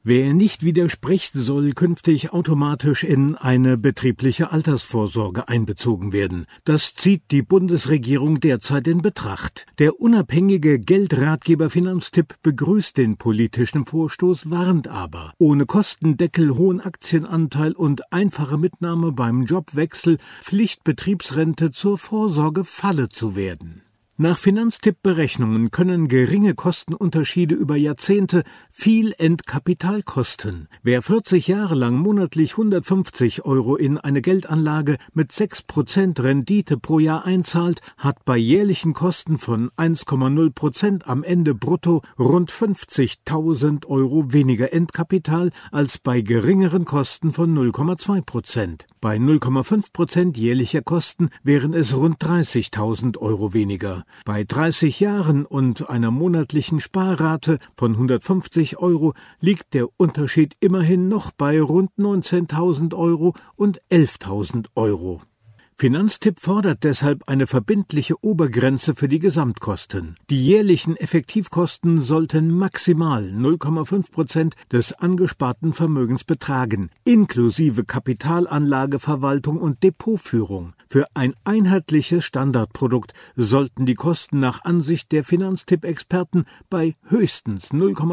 Wer nicht widerspricht, soll künftig automatisch in eine betriebliche Altersvorsorge einbezogen werden. Das zieht die Bundesregierung derzeit in Betracht. Der unabhängige Geldratgeber Finanztipp begrüßt den politischen Vorstoß, warnt aber: Ohne Kostendeckel, hohen Aktienanteil und einfache Mitnahme beim Jobwechsel Pflichtbetriebsrente zur Vorsorgefalle zu werden. Nach Finanztipp-Berechnungen können geringe Kostenunterschiede über Jahrzehnte viel Endkapital kosten. Wer 40 Jahre lang monatlich 150 € in eine Geldanlage mit 6% Rendite pro Jahr einzahlt, hat bei jährlichen Kosten von 1,0% am Ende brutto rund 50.000 € weniger Endkapital als bei geringeren Kosten von 0,2%. Bei 0,5% jährlicher Kosten wären es rund 30.000 € weniger. Bei 30 Jahren und einer monatlichen Sparrate von 150 € liegt der Unterschied immerhin noch bei rund 19.000 € und 11.000 €. Finanztipp fordert deshalb eine verbindliche Obergrenze für die Gesamtkosten. Die jährlichen Effektivkosten sollten maximal 0,5% des angesparten Vermögens betragen, inklusive Kapitalanlageverwaltung und Depotführung. Für ein einheitliches Standardprodukt sollten die Kosten nach Ansicht der Finanztipp-Experten bei höchstens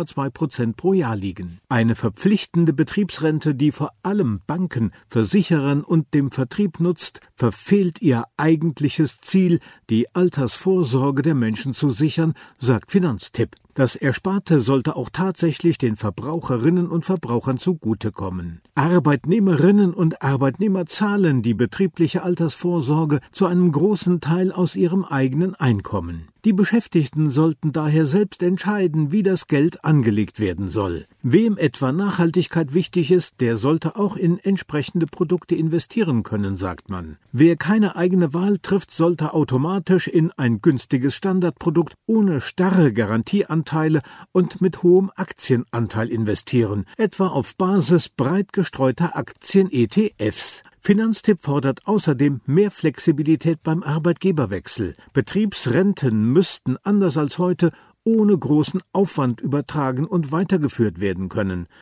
0,2% pro Jahr liegen. Eine verpflichtende Betriebsrente, die vor allem Banken, Versicherern und dem Vertrieb nutzt, verfehlt ihr eigentliches Ziel, die Altersvorsorge der Menschen zu sichern, sagt Finanztipp. Das Ersparte sollte auch tatsächlich den Verbraucherinnen und Verbrauchern zugutekommen. Arbeitnehmerinnen und Arbeitnehmer zahlen die betriebliche Altersvorsorge zu einem großen Teil aus ihrem eigenen Einkommen. Die Beschäftigten sollten daher selbst entscheiden, wie das Geld angelegt werden soll. Wem etwa Nachhaltigkeit wichtig ist, der sollte auch in entsprechende Produkte investieren können, sagt man. Wer keine eigene Wahl trifft, sollte automatisch in ein günstiges Standardprodukt ohne starre Garantieanteile und mit hohem Aktienanteil investieren, etwa auf Basis breit gestreuter Aktien-ETFs. Finanztipp fordert außerdem mehr Flexibilität beim Arbeitgeberwechsel. Betriebsrenten müssten anders als heute ohne großen Aufwand übertragen und weitergeführt werden können.